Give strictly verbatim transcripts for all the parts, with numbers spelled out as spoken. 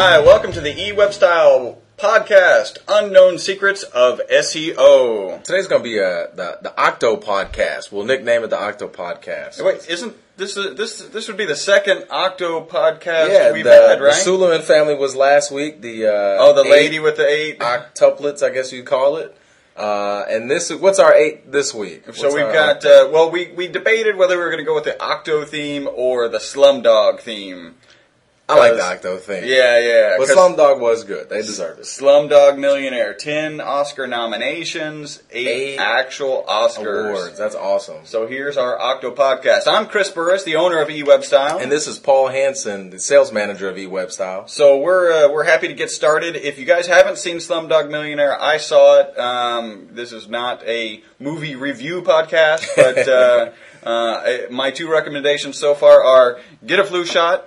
Hi, welcome to the eWebStyle podcast, Unknown Secrets of S E O. Today's going to be uh, the the Octo Podcast. We'll nickname it the Octo Podcast. Wait, isn't this a, this this would be the second Octo podcast yeah, we've the, had, right? the Suleiman family was last week. The uh, oh, the lady with the eight octuplets, I guess you'd call it. Uh, and this what's our eight this week? What's so we've got uh, well, we we debated whether we were going to go with the Octo theme or the Slumdog theme. I like the Octo thing. Yeah, yeah. But Slumdog was good. They deserve it. Slumdog Millionaire. Ten Oscar nominations, eight, eight actual Oscars. Awards. That's awesome. So here's our Octo Podcast. I'm Chris Burris, the owner of eWebStyle. And this is Paul Hansen, the sales manager of eWebStyle. So we're uh, we're happy to get started. If you guys haven't seen Slumdog Millionaire, I saw it. Um, this is not a movie review podcast, but uh, uh, my two recommendations so far are get a flu shot.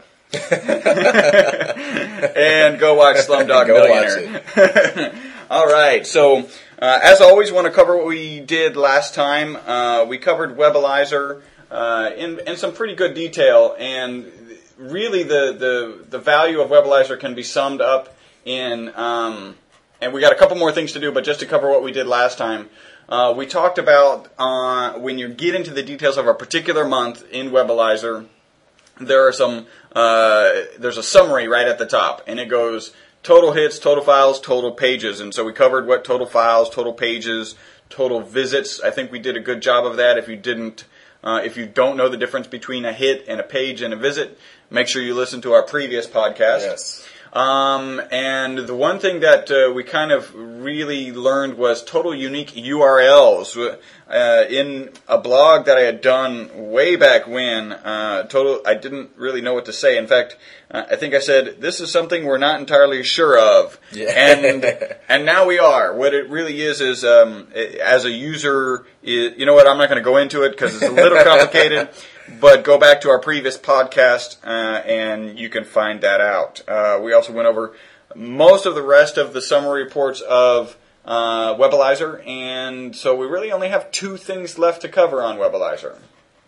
and go watch Slumdog go Millionaire. Watch All right, so uh, as always, want to cover what we did last time. Uh, we covered Webalizer uh, in in some pretty good detail, and really the the the value of Webalizer can be summed up in. Um, and we got a couple more things to do, but just to cover what we did last time. Uh, we talked about uh, when you get into the details of a particular month in Webalizer. There are some, uh, there's a summary right at the top, and it goes total hits, total files, total pages. And so we covered what total files, total pages, total visits. I think we did a good job of that. If you didn't, uh, if you don't know the difference between a hit and a page and a visit, make sure you listen to our previous podcast. Yes. Um, and the one thing that uh, we kind of really learned was total unique U R Ls. Uh, in a blog that I had done way back when, uh, total, I didn't really know what to say. In fact, uh, I think I said, this is something we're not entirely sure of. Yeah. And and now we are. What it really is is, um, as a user, it, you know what, I'm not going to go into it because it's a little complicated. But go back to our previous podcast, uh, and you can find that out. Uh, we also went over most of the rest of the summary reports of uh, Webalizer, and so we really only have two things left to cover on Webalizer.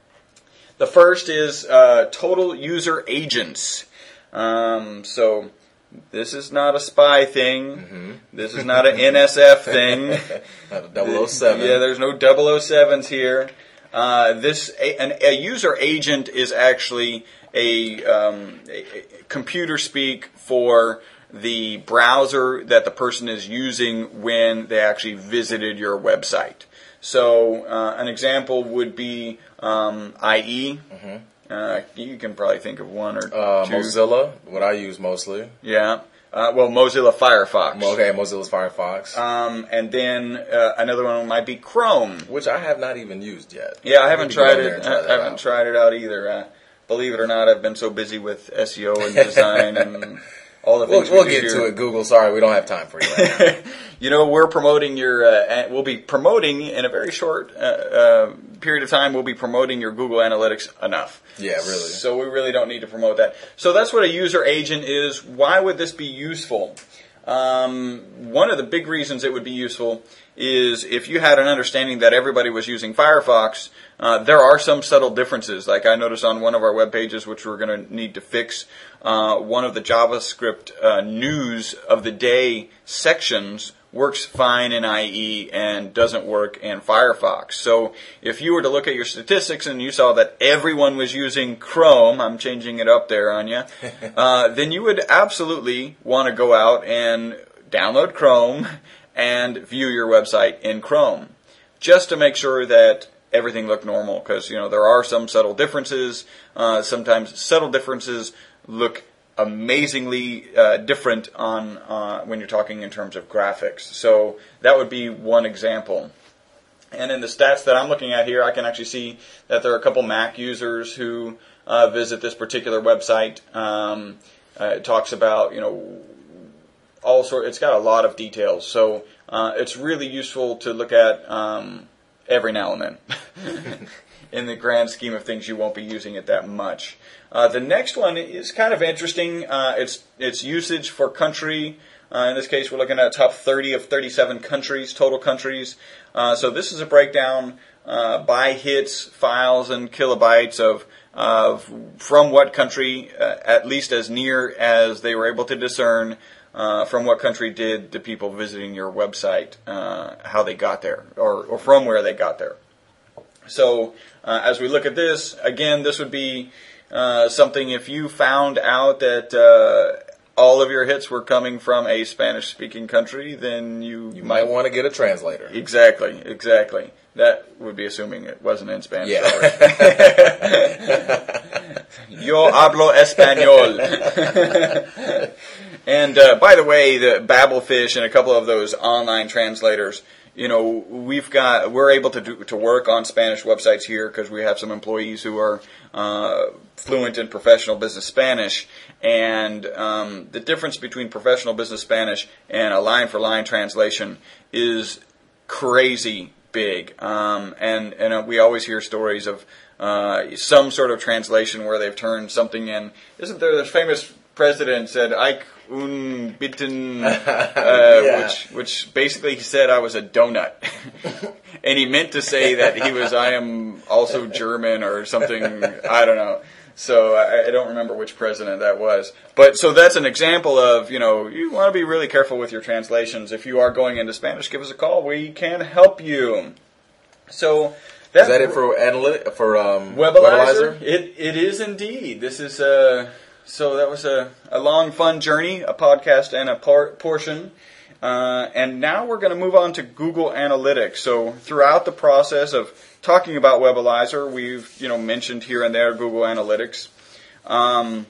The first is uh, total user agents. Um, so this is not a spy thing. Mm-hmm. This is not an N S F thing. Not a double oh seven. Yeah, there's no double oh sevens here. Uh, this a, an, a user agent is actually a, um, a, a computer speak for the browser that the person is using when they actually visited your website. So uh, an example would be um, I E. Mm-hmm. Uh, you can probably think of one or uh, two. Mozilla, what I use mostly. Yeah. Uh, well, Mozilla Firefox. Okay, Mozilla's Firefox. Um, and then uh, another one might be Chrome, which I have not even used yet. Yeah, I haven't tried it. Try I haven't out. tried it out either. Uh, believe it or not, I've been so busy with S E O and design and all the things. We'll, we we'll do get here. to it, Google. Sorry, we don't have time for you right now. You know, we're promoting your. Uh, we'll be promoting in a very short uh, uh, period of time. We'll be promoting your Google Analytics enough. Yeah, really. So we really don't need to promote that. So that's what a user agent is. Why would this be useful? Um, one of the big reasons it would be useful is if you had an understanding that everybody was using Firefox. Uh, there are some subtle differences. Like I noticed on one of our web pages, which we're going to need to fix, uh, one of the JavaScript uh, news of the day sections works fine in I E and doesn't work in Firefox. So if you were to look at your statistics and you saw that everyone was using Chrome, I'm changing it up there on you, uh, then you would absolutely want to go out and download Chrome and view your website in Chrome, just to make sure that everything looked normal. Because, you know, there are some subtle differences. Uh, sometimes subtle differences look amazingly uh, different on uh, when you're talking in terms of graphics. So that would be one example. And in the stats that I'm looking at here, I can actually see that there are a couple Mac users who uh, visit this particular website. Um, uh, it talks about, you know, all sort. It's got a lot of details. So uh, it's really useful to look at um, every now and then. In the grand scheme of things, you won't be using it that much. Uh, the next one is kind of interesting. Uh, it's it's usage for country. Uh, in this case, we're looking at top thirty of thirty-seven countries, total countries. Uh, so this is a breakdown uh, by hits, files, and kilobytes of uh, from what country, uh, at least as near as they were able to discern, uh, from what country did the people visiting your website, uh, how they got there, or, or from where they got there. So uh, as we look at this, again, this would be uh, something if you found out that uh, all of your hits were coming from a Spanish-speaking country, then you, you might want to get a translator. Exactly, exactly. That would be assuming it wasn't in Spanish. Yeah. Yo hablo español. And uh, by the way, the Babelfish and a couple of those online translators, you know, we've got we're able to do to work on Spanish websites here because we have some employees who are uh, fluent in professional business Spanish, and um, the difference between professional business Spanish and a line-for-line translation is crazy big. Um, and and uh, we always hear stories of uh, some sort of translation where they've turned something in. Isn't there this famous president said "Ike un bitten," uh, yeah. which which basically he said I was a donut, and he meant to say that he was I am also German or something. I don't know. So I, I don't remember which president that was. But so that's an example of, you know, you want to be really careful with your translations. If you are going into Spanish, give us a call. We can help you. So that, is that it for analytic for um, Webalizer? It it is indeed. This is uh so that was a, a long fun journey, a podcast and a par- portion. Uh, and now we're going to move on to Google Analytics. So throughout the process of talking about Webalizer, we've you know mentioned here and there Google Analytics. Um,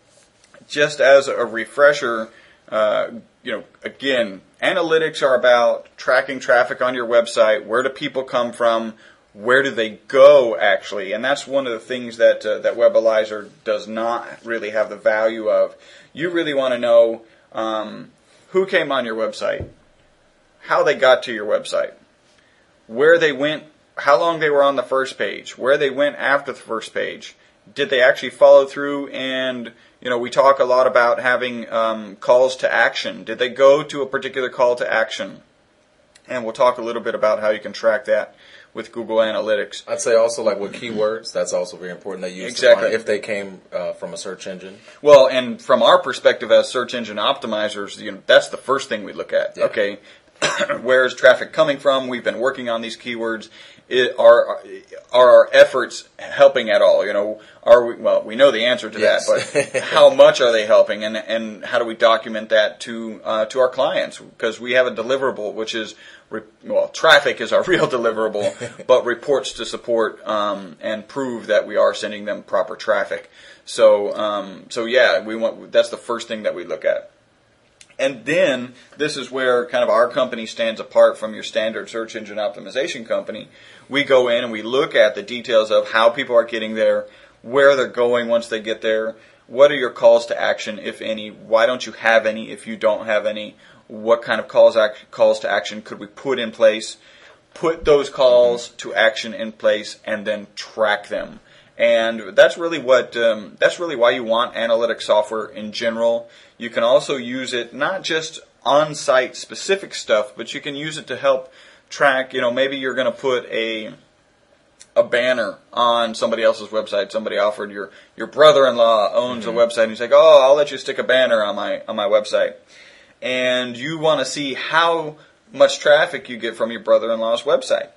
just as a refresher, uh, you know, again, analytics are about tracking traffic on your website. Where do people come from? Where do they go, actually? And that's one of the things that uh, that Webalizer does not really have the value of. You really want to know um, who came on your website, how they got to your website, where they went, how long they were on the first page, where they went after the first page. Did they actually follow through? And, you know, we talk a lot about having um, calls to action. Did they go to a particular call to action? And we'll talk a little bit about how you can track that with Google Analytics. I'd say also like with keywords, that's also very important. They use exactly if they came uh, from a search engine. Well, and from our perspective as search engine optimizers, you know, that's the first thing we look at. Yeah. Okay, where is traffic coming from? We've been working on these keywords. It, are are our efforts helping at all? You know, are we? Well, we know the answer to yes. that, but how much are they helping, and and how do we document that to uh, to our clients? Because we have a deliverable, which is well, traffic is our real deliverable, but reports to support um, and prove that we are sending them proper traffic. So um, so yeah, we want that's the first thing that we look at. And then this is where kind of our company stands apart from your standard search engine optimization company. We go in and we look at the details of how people are getting there, where they're going once they get there, what are your calls to action, if any, why don't you have any if you don't have any, what kind of calls ac- calls to action could we put in place, put those calls to action in place, and then track them. And that's really what um, that's really why you want analytics software in general. You can also use it not just on-site specific stuff, but you can use it to help track. You know, maybe you're going to put a a banner on somebody else's website. Somebody offered your your brother-in-law owns mm-hmm. a website, and he's like, "Oh, I'll let you stick a banner on my on my website." And you want to see how much traffic you get from your brother-in-law's website,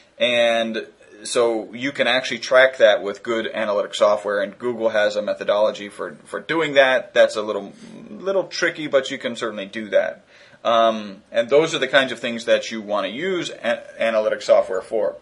and so you can actually track that with good analytic software, and Google has a methodology for, for doing that. That's a little little tricky, but you can certainly do that. Um, and those are the kinds of things that you want to use an, analytic software for.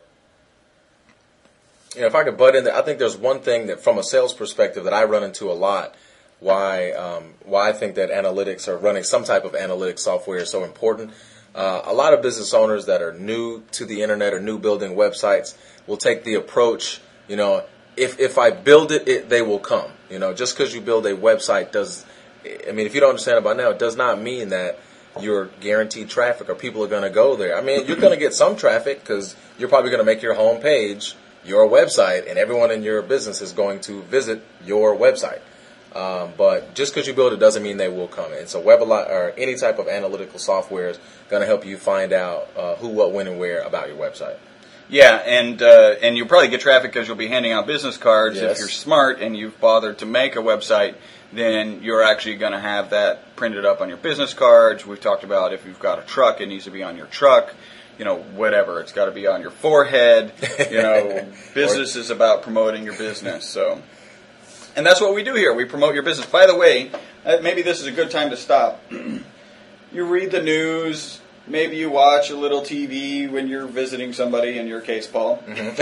Yeah, if I could butt in there, I think there's one thing that, from a sales perspective, that I run into a lot. Why um, why I think that analytics or running some type of analytic software is so important. Uh, a lot of business owners that are new to the internet or new building websites will take the approach, you know, if if I build it, it they will come. You know, just because you build a website does, I mean, if you don't understand it by now, it does not mean that you're guaranteed traffic or people are going to go there. I mean, you're going to get some traffic because you're probably going to make your home page your website, and everyone in your business is going to visit your website. Um, but just because you build it doesn't mean they will come. And so Webali- or any type of analytical software is going to help you find out uh, who, what, when, and where about your website. Yeah, and uh, and you'll probably get traffic because you'll be handing out business cards. Yes. If you're smart and you've bothered to make a website, then you're actually going to have that printed up on your business cards. We've talked about if you've got a truck, it needs to be on your truck. You know, whatever. It's got to be on your forehead. You know, business is about promoting your business. So, and that's what we do here. We promote your business. By the way, uh, maybe this is a good time to stop. You read the news. Maybe you watch a little T V when you're visiting somebody, in your case, Paul. Because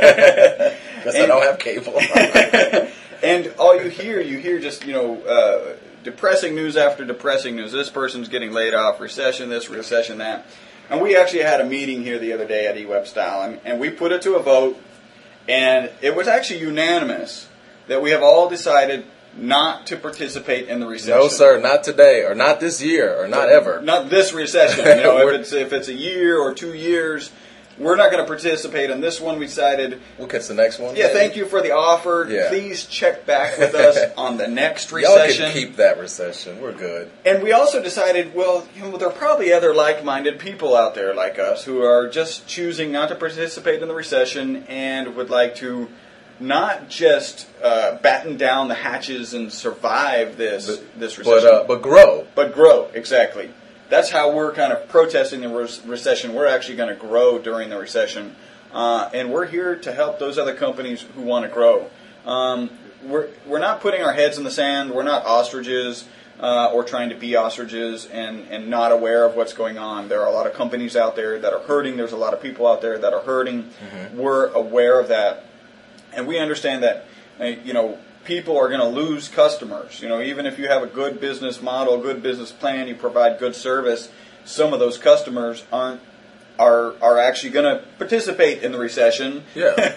I don't have cable. And all you hear, you hear just, you know, uh, depressing news after depressing news. This person's getting laid off, recession this, recession that. And we actually had a meeting here the other day at eWebStyle, and, and we put it to a vote, and it was actually unanimous that we have all decided not to participate in the recession. No, sir, not today, or not this year, or not ever. Not this recession. You know, if it's if it's a year or two years, we're not going to participate in this one. We decided. We'll catch the next one. Yeah, maybe? Thank you for the offer. Yeah. Please check back with us on the next recession. Y'all can keep that recession. We're good. And we also decided, well, you know, there are probably other like-minded people out there like us who are just choosing not to participate in the recession and would like to not just uh, batten down the hatches and survive this but, this recession, but, uh, but grow. But grow, exactly. That's how we're kind of protesting the re- recession. We're actually going to grow during the recession, uh, and we're here to help those other companies who want to grow. Um, we're we're not putting our heads in the sand. We're not ostriches uh, or trying to be ostriches and, and not aware of what's going on. There are a lot of companies out there that are hurting. There's a lot of people out there that are hurting. Mm-hmm. We're aware of that. And we understand that, uh, you know, people are going to lose customers. You know, even if you have a good business model, good business plan, you provide good service, some of those customers aren't are are actually going to participate in the recession. Yeah.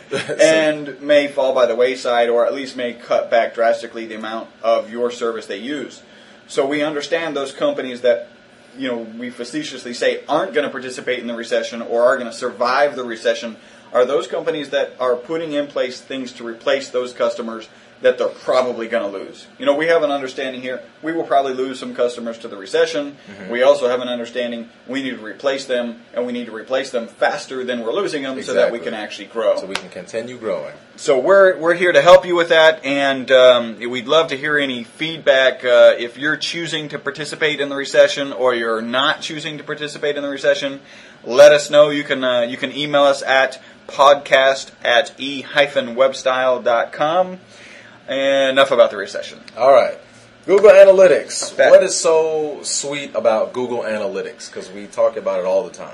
And may fall by the wayside, or at least may cut back drastically the amount of your service they use. So we understand those companies that, you know, we facetiously say aren't going to participate in the recession or are going to survive the recession are those companies that are putting in place things to replace those customers that they're probably going to lose. You know, we have an understanding here. We will probably lose some customers to the recession. Mm-hmm. We also have an understanding we need to replace them, and we need to replace them faster than we're losing them, exactly, so that we can actually grow. So we can continue growing. So we're we're here to help you with that, and um, we'd love to hear any feedback. Uh, if you're choosing to participate in the recession or you're not choosing to participate in the recession, let us know. You can uh, you can email us at podcast at e dash webstyle dot com. And enough about the recession. All right. Google Analytics. Back. What is so sweet about Google Analytics? Because we talk about it all the time.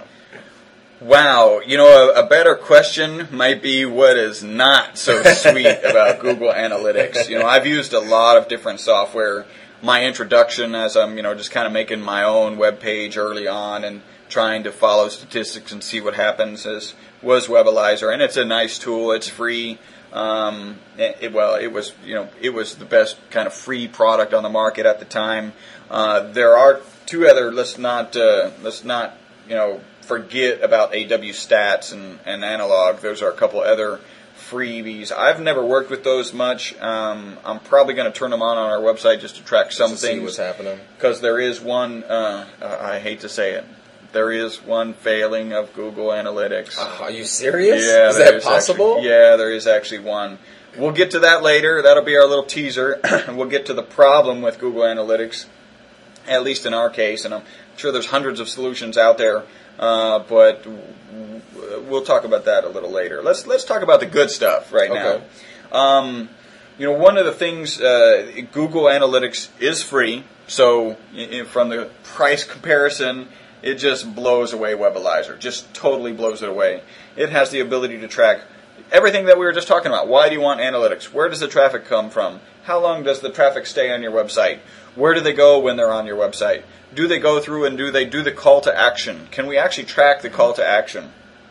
Wow. You know, a, a better question might be what is not so sweet about Google Analytics. You know, I've used a lot of different software. My introduction, as I'm, you know, just kind of making my own web page early on and trying to follow statistics and see what happens, is, was Webalizer. And it's a nice tool. It's free. Um, it, well, it was, you know, it was the best kind of free product on the market at the time. Uh, there are two other. Let's not, uh, let's not, you know, forget about A W Stats and, and Analog. Those are a couple other freebies. I've never worked with those much. Um, I'm probably going to turn them on on our website just to track some to things. See what's happening. Because there is one. Uh, I hate to say it. There is one failing of Google Analytics. Uh, are you serious? Yeah, is that possible? Actually, yeah, there is actually one. We'll get to that later. That'll be our little teaser. We'll get to the problem with Google Analytics, at least in our case. And I'm sure there's hundreds of solutions out there, uh, but we'll talk about that a little later. Let's let's talk about the good stuff right okay. now. Um, you know, one of the things, uh, Google Analytics is free, so from the price comparison, it just blows away Webalizer. Just totally blows it away. It has the ability to track everything that we were just talking about. Why do you want analytics? Where does the traffic come from? How long does the traffic stay on your website? Where do they go when they're on your website? Do they go through and do they do the call to action? Can we actually track the call to action?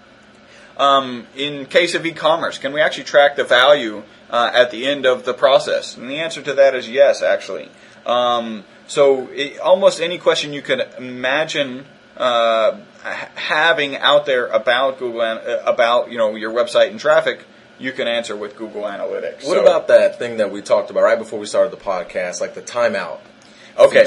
Um, in case of e-commerce, can we actually track the value uh, at the end of the process? And the answer to that is yes, actually. Um, so it, almost any question you could imagine Uh, having out there about Google, uh, about you know your website and traffic, you can answer with Google Analytics. What so, about that thing that we talked about right before we started the podcast, like the timeout okay. feature?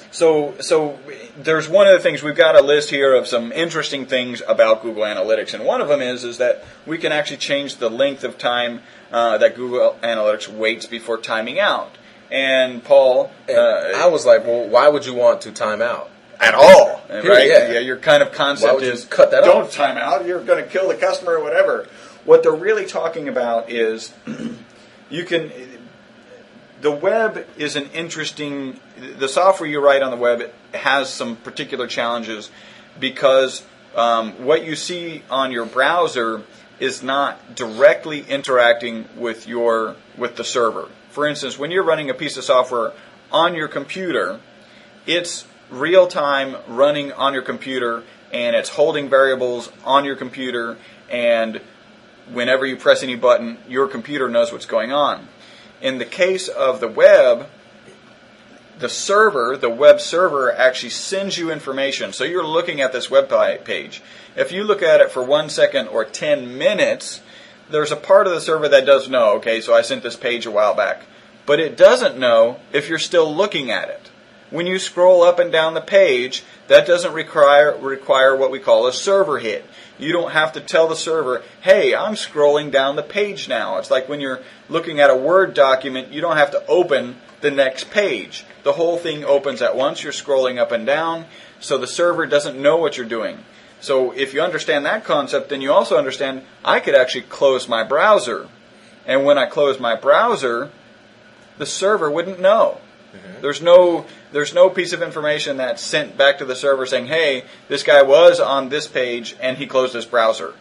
So, so there's one of the things, we've got a list here of some interesting things about Google Analytics, and one of them is is that we can actually change the length of time uh, that Google Analytics waits before timing out. And Paul, And uh, I was like, well, why would you want to time out? at all, right? yeah. yeah. Your kind of concept Why would you is cut that don't off? time out. You're going to kill the customer or whatever. What they're really talking about is you can. The web is an interesting. The software you write on the web has some particular challenges because um, what you see on your browser is not directly interacting with your with the server. For instance, when you're running a piece of software on your computer, it's real time running on your computer, and it's holding variables on your computer, and whenever you press any button, your computer knows what's going on. In the case of the web, the server, the web server actually sends you information. So you're looking at this web page. If you look at it for one second or ten minutes, there's a part of the server that does know, okay, so I sent this page a while back. But it doesn't know if you're still looking at it. When you scroll up and down the page, that doesn't require require what we call a server hit. You don't have to tell the server, hey, I'm scrolling down the page now. It's like when you're looking at a Word document, you don't have to open the next page. The whole thing opens at once. You're scrolling up and down, so the server doesn't know what you're doing. So if you understand that concept, then you also understand I could actually close my browser. And when I close my browser, the server wouldn't know. Mm-hmm. There's no there's no piece of information that's sent back to the server saying, hey, this guy was on this page and he closed his browser.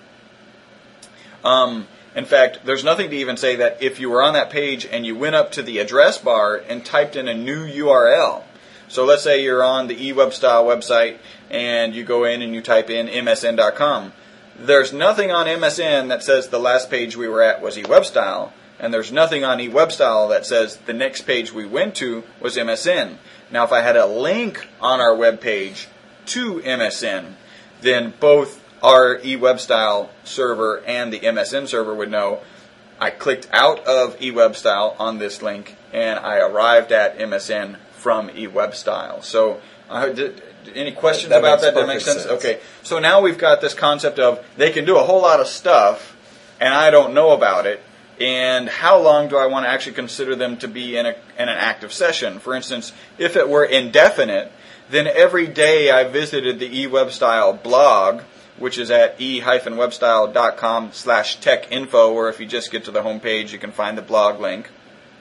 Um, in fact, there's nothing to even say that if you were on that page and you went up to the address bar and typed in a new U R L. So let's say you're on the eWebStyle website and you go in and you type in M S N dot com. There's nothing on M S N that says the last page we were at was eWebStyle. And there's nothing on eWebStyle that says the next page we went to was M S N. Now, if I had a link on our web page to M S N, then both our eWebStyle server and the M S N server would know I clicked out of eWebStyle on this link and I arrived at M S N from eWebStyle. So, uh, did, any questions that about that? That makes sense? sense? Okay. So now we've got this concept of they can do a whole lot of stuff and I don't know about it. And how long do I want to actually consider them to be in, a, in an active session? For instance, if it were indefinite, then every day I visited the eWebStyle blog, which is at e-webstyle.com slash tech info, or if you just get to the home page, you can find the blog link.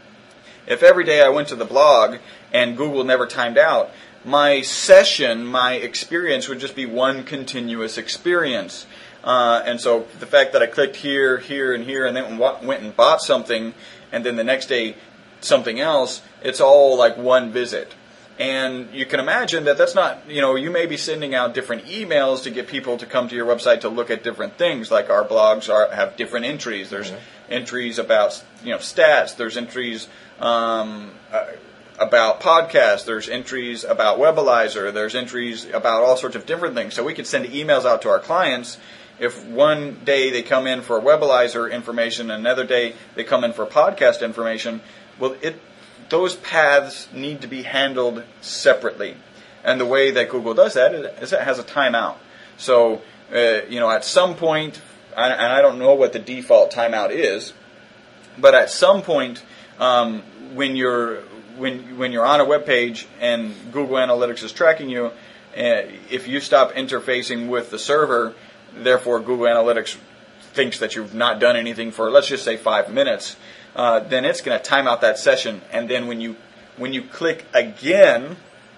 If every day I went to the blog and Google never timed out, my session, my experience would just be one continuous experience. Uh, and so the fact that I clicked here, here, and here, and then went and bought something, and then the next day something else, it's all like one visit. And you can imagine that that's not, you know, you may be sending out different emails to get people to come to your website to look at different things, like our blogs are have different entries. There's mm-hmm. entries about, you know, stats. There's entries um, uh, about podcasts. There's entries about Webalizer. There's entries about all sorts of different things. So we could send emails out to our clients. If one day they come in for Webalizer information, another day they come in for podcast information, well, it those paths need to be handled separately. And the way that Google does that is it has a timeout. So, uh, you know, at some point, and I don't know what the default timeout is, but at some point, um, when you're when when you're on a web page and Google Analytics is tracking you, uh, if you stop interfacing with the server, therefore Google Analytics thinks that you've not done anything for, let's just say, five minutes, uh, then it's going to time out that session. And then when you when you click again,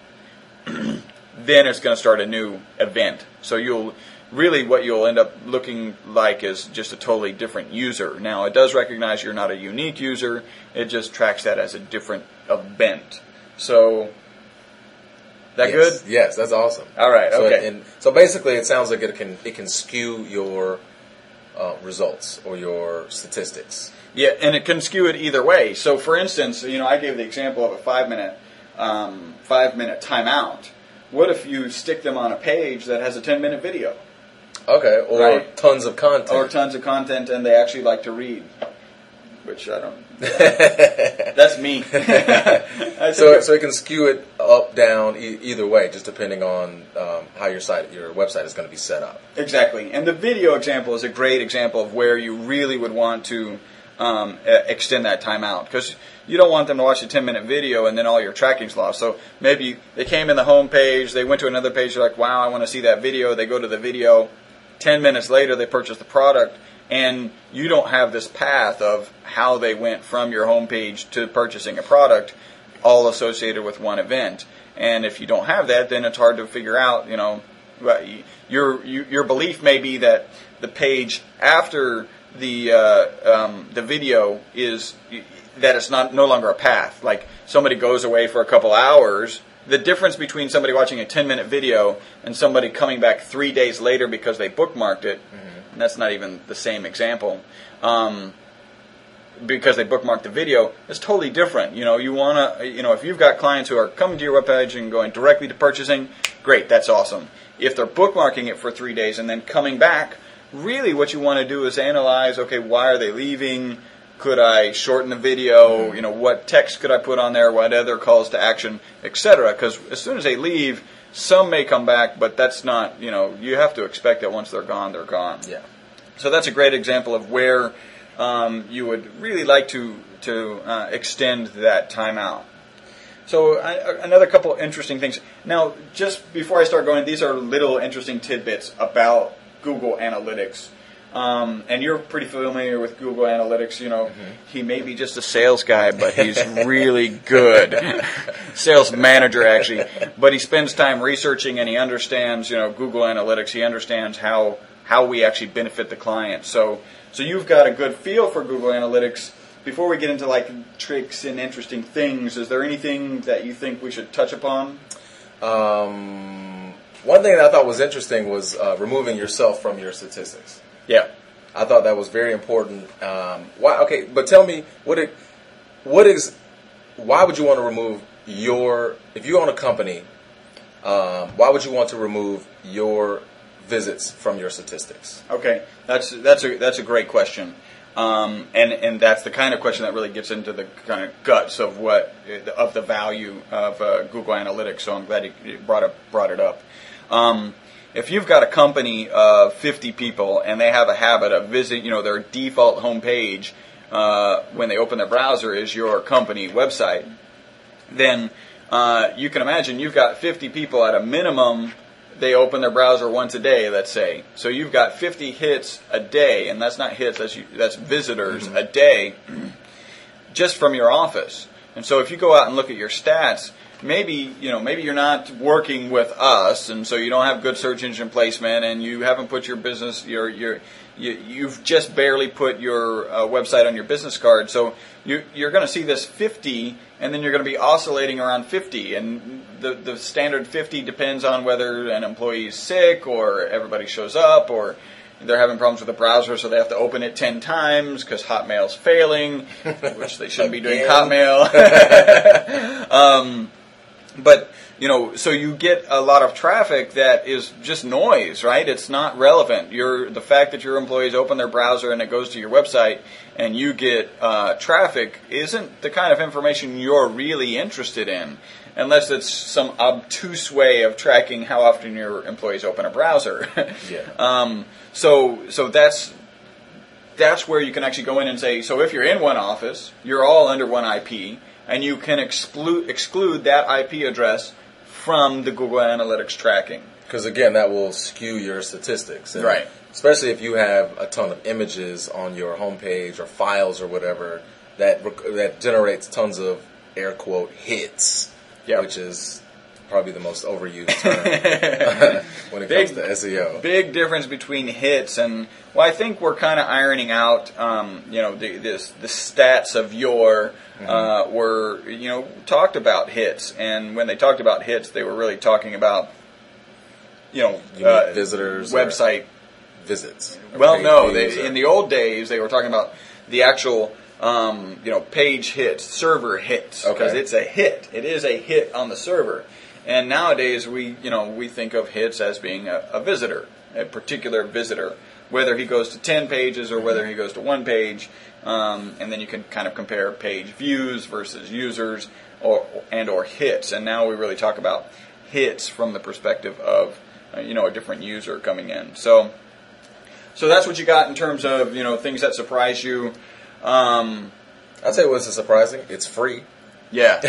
then it's going to start a new event. So you'll really what you'll end up looking like is just a totally different user. Now, it does recognize you're not a unique user. It just tracks that as a different event. So, that yes. good? Yes, that's awesome. All right, so okay. It, and, so basically it sounds like it can it can skew your uh, results or your statistics. Yeah, and it can skew it either way. So, for instance, you know, I gave the example of a five-minute um, five-minute timeout. What if you stick them on a page that has a ten-minute video? Okay, or right? tons of content. Or tons of content, and they actually like to read. which I don't. That's me. so, so it can skew it up, down, e- either way, just depending on um, how your site, your website is going to be set up. Exactly, and the video example is a great example of where you really would want to um, extend that time out, because you don't want them to watch a ten minute video and then all your tracking's lost. So maybe they came in the home page, they went to another page, they're like, wow, I want to see that video. They go to the video. ten minutes later, they purchase the product. And you don't have this path of how they went from your homepage to purchasing a product, all associated with one event. And if you don't have that, then it's hard to figure out. You know, your your belief may be that the page after the uh, um, the video is that it's not no longer a path. Like somebody goes away for a couple hours. The difference between somebody watching a ten minute video and somebody coming back three days later because they bookmarked it. Mm-hmm. And that's not even the same example, um, because they bookmarked the video, it's totally different. You know, you want to, you know, if you've got clients who are coming to your webpage and going directly to purchasing, great, that's awesome. If they're bookmarking it for three days and then coming back, really what you want to do is analyze, okay, why are they leaving? Could I shorten the video? You know, what text could I put on there? What other calls to action, et cetera? Because as soon as they leave, some may come back, but that's not, you know, you have to expect that once they're gone, they're gone. Yeah. So that's a great example of where um, you would really like to to uh, extend that time out. So I, another couple interesting things. Now, just before I start going, these are little interesting tidbits about Google Analytics. Um, and you're pretty familiar with Google Analytics. You know, mm-hmm. He may be just a sales guy, but he's really good. Sales manager, actually. But he spends time researching, and he understands, you know, Google Analytics. He understands how how we actually benefit the client. So, so you've got a good feel for Google Analytics. Before we get into like tricks and interesting things, is there anything that you think we should touch upon? Um, one thing that I thought was interesting was uh, removing yourself from your statistics. Yeah, I thought that was very important. Um, why? Okay, but tell me what it, what is, why would you want to remove your, if you own a company, um, why would you want to remove your visits from your statistics? Okay, that's that's a that's a great question, um, and and that's the kind of question that really gets into the kind of guts of what of the value of uh, Google Analytics. So I'm glad you brought it brought it up. Um, If you've got a company of fifty people and they have a habit of visiting, you know, their default homepage uh, when they open their browser is your company website, then uh, you can imagine you've got fifty people at a minimum. They open their browser once a day, let's say. So you've got fifty hits a day, and that's not hits, that's, that's visitors mm-hmm. a day, just from your office. And so if you go out and look at your stats, maybe, you know, maybe you're not working with us, and so you don't have good search engine placement, and you haven't put your business, your your you, you've just barely put your uh, website on your business card. So you, you're going to see this fifty, and then you're going to be oscillating around fifty, and the the standard fifty depends on whether an employee is sick or everybody shows up or they're having problems with the browser, so they have to open it ten times because Hotmail's failing, which they shouldn't be doing Hotmail. um, But, you know, so you get a lot of traffic that is just noise, right? It's not relevant. You're, the fact that your employees open their browser and it goes to your website and you get uh, traffic isn't the kind of information you're really interested in, unless it's some obtuse way of tracking how often your employees open a browser. Yeah. um, so, so that's that's where you can actually go in and say, so if you're in one office, you're all under one I P, and you can exclude exclude that I P address from the Google Analytics tracking. Because, again, that will skew your statistics. And right. Especially if you have a ton of images on your homepage or files or whatever that that generates tons of, air quote, hits, yep. which is probably the most overused term when it big, comes to S E O. Big difference between hits and, well, I think we're kind of ironing out, um, you know, the, this, the stats of your... Uh, were, you know, talked about hits, and when they talked about hits, they were really talking about, you know, you uh, visitors, website visits. Well, no, they, in the old days they were talking about the actual, um, you know, page hits, server hits, because okay. it's a hit. It is a hit on the server, and nowadays we, you know, we think of hits as being a, a visitor, a particular visitor. whether he goes to ten pages or whether he goes to one page, um, and then you can kind of compare page views versus users or and or hits. And now we really talk about hits from the perspective of uh, you know a different user coming in. So so that's what you got in terms of you know things that surprise you. Um, I'll tell you what's surprising. It's free. Yeah.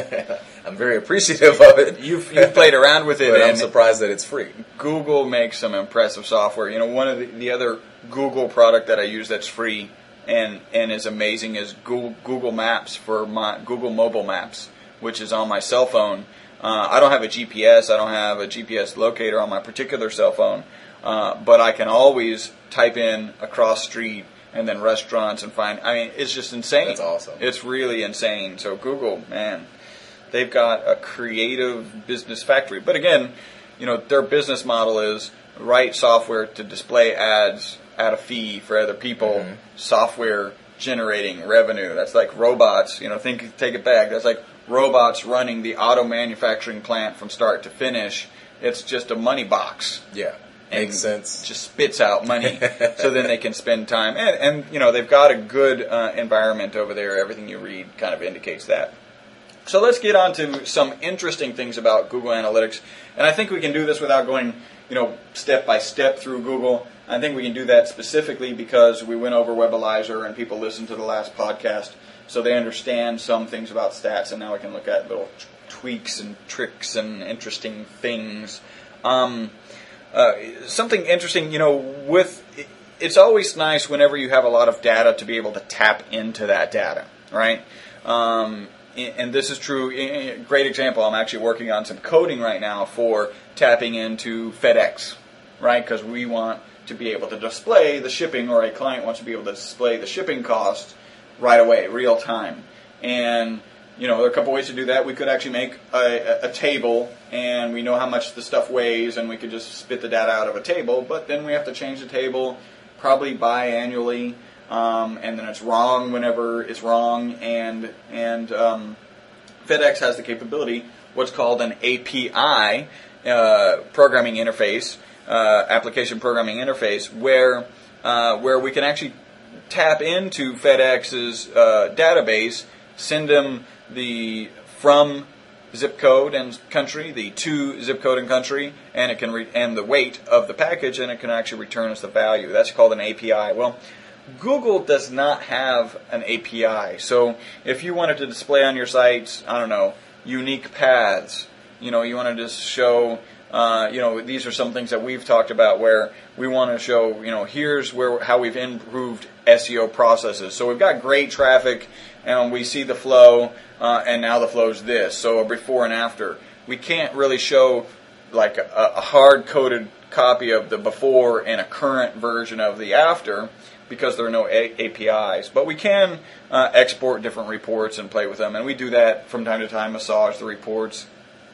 I'm very appreciative of it. You've, you've played around with it. But I'm and surprised that it's free. Google makes some impressive software. You know, one of the, the other Google product that I use that's free and, and is amazing is Google, Google Maps for my Google Mobile Maps, which is on my cell phone. Uh, I don't have a G P S. I don't have a G P S locator on my particular cell phone, uh, but I can always type in across street and then restaurants and find, I mean, it's just insane. That's awesome. It's really insane. So Google, man, they've got a creative business factory. But again, you know, their business model is write software to display ads at a fee for other people, mm-hmm. software generating revenue. That's like robots, you know, think, take it back. That's like robots running the auto manufacturing plant from start to finish. It's just a money box. Yeah. Makes sense. Just spits out money, so then they can spend time. And, and you know, they've got a good uh, environment over there. Everything you read kind of indicates that. So let's get on to some interesting things about Google Analytics. And I think we can do this without going, you know, step by step through Google. I think we can do that specifically because we went over Webalizer and people listened to the last podcast, so they understand some things about stats. And now we can look at little t- tweaks and tricks and interesting things. Um... Uh, something interesting, you know, with it's always nice whenever you have a lot of data to be able to tap into that data, right? Um, and this is true. Great example. I'm actually working on some coding right now for tapping into FedEx, right? Because we want to be able to display the shipping, or a client wants to be able to display the shipping cost right away, real time. And you know, there are a couple ways to do that. We could actually make a, a, a table, and we know how much the stuff weighs, and we could just spit the data out of a table. But then we have to change the table probably biannually, um, and then it's wrong whenever it's wrong. And and um, FedEx has the capability, what's called an A P I, uh, programming interface, uh, application programming interface, where uh, where we can actually tap into FedEx's uh, database, send them the from zip code and country, the to zip code and country, and it can re- and the weight of the package, and it can actually return us the value. That's called an A P I. Well, Google does not have an A P I. So if you wanted to display on your sites, I don't know, unique paths, you know, you want to just show, uh, you know, these are some things that we've talked about where we want to show, you know, here's where how we've improved S E O processes. So we've got great traffic, and we see the flow, uh, and now the flow's this. So a before and after. We can't really show like a, a hard-coded copy of the before and a current version of the after because there are no a- APIs. But we can uh, export different reports and play with them, and we do that from time to time, massage the reports.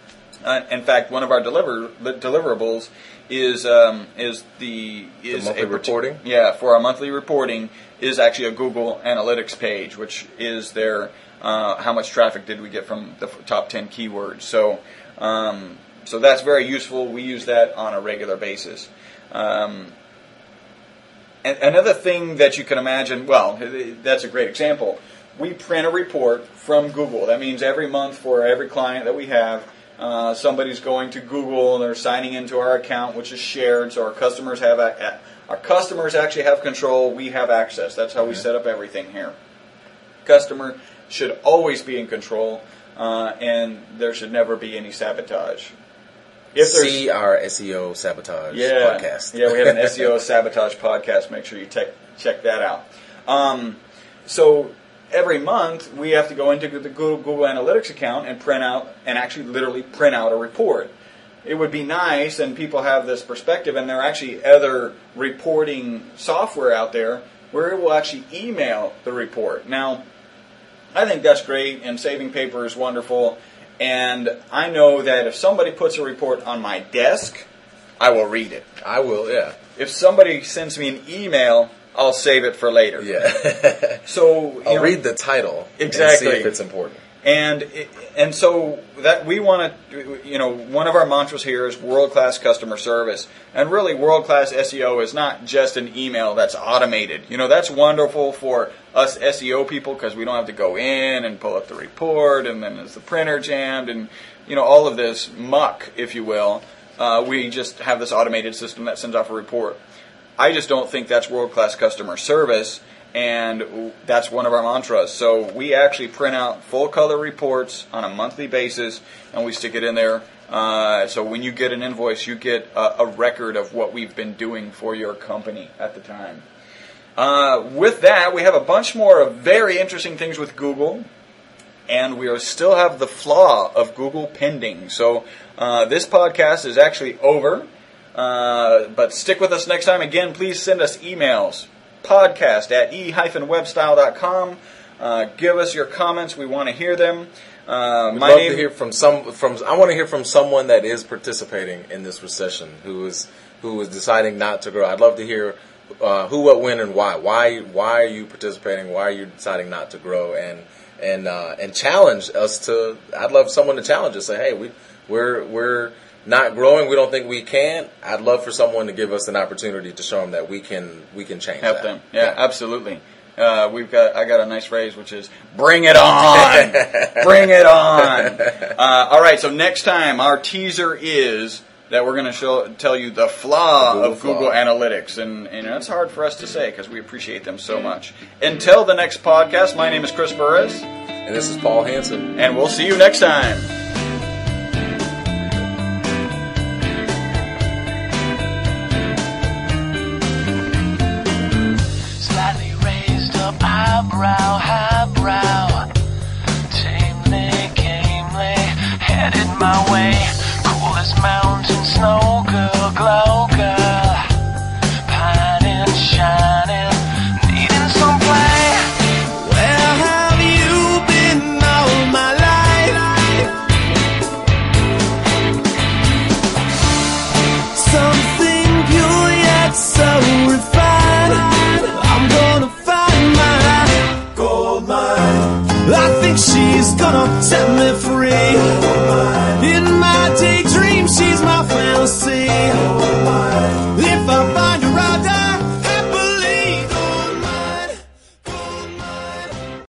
Uh, in fact, one of our deliver deliverables is um, is the is the monthly a, reporting. Yeah, for our monthly reporting is actually a Google Analytics page, which is their uh, how much traffic did we get from the top ten keywords. So um, so that's very useful. We use that on a regular basis. Um, and another thing that you can imagine, well, that's a great example. We print a report from Google. That means every month for every client that we have, Uh, somebody's going to Google and they're signing into our account, which is shared. So our customers have a, our customers actually have control. We have access. That's how we set up everything here. Customer should always be in control, uh, and there should never be any sabotage. If See our S E O sabotage yeah, podcast. yeah, we have an S E O sabotage podcast. Make sure you te- check that out. Um, so. Every month, we have to go into the Google, Google Analytics account and print out, and actually literally print out a report. It would be nice, and people have this perspective, and there are actually other reporting software out there where it will actually email the report. Now, I think that's great, and saving paper is wonderful, and I know that if somebody puts a report on my desk, I will read it. I will, yeah. If somebody sends me an email, I'll save it for later. Yeah. So I'll know, read the title exactly. and see if it's important. And and so that we want to, you know, one of our mantras here is world-class customer service. And really, world-class S E O is not just an email that's automated. You know, that's wonderful for us S E O people because we don't have to go in and pull up the report, and then is the printer jammed, and, you know, all of this muck, if you will. Uh, we just have this automated system that sends off a report. I just don't think that's world-class customer service. And that's one of our mantras. So we actually print out full-color reports on a monthly basis, and we stick it in there. Uh, so when you get an invoice, you get a, a record of what we've been doing for your company at the time. Uh, with that, we have a bunch more of very interesting things with Google, and we are, still have the flaw of Google pending. So uh, this podcast is actually over, uh, but stick with us next time. Again, please send us emails. Podcast at e dash webstyle dot com. Uh, give us your comments. We want to hear them. Uh, We'd my love name, to hear from some. From I want to hear from someone that is participating in this recession, who is who is deciding not to grow. I'd love to hear uh, who, what, when, and why. Why why are you participating? Why are you deciding not to grow? And and uh, and challenge us to. I'd love someone to challenge us. Say, hey, we we're we're. not growing, we don't think we can. I'd love for someone to give us an opportunity to show them that we can we can change help that. them. Yeah, yeah. Absolutely. Uh, we've got I got a nice phrase which is bring it on, bring it on. Uh, all right, so next time our teaser is that we're going to show tell you the flaw Google of Google flaw. Analytics, and and that's hard for us to say because we appreciate them so much. Until the next podcast, my name is Chris Burris, and this is Paul Hansen, and we'll see you next time. Highbrow, highbrow, tamely, gamely, headed my way. Cool as mountain snow, girl, glow, girl, pining, shining, needing some play. Where have you been all my life? Something pure yet so refined. I'm gonna find my gold mine. I think she's gonna set me free.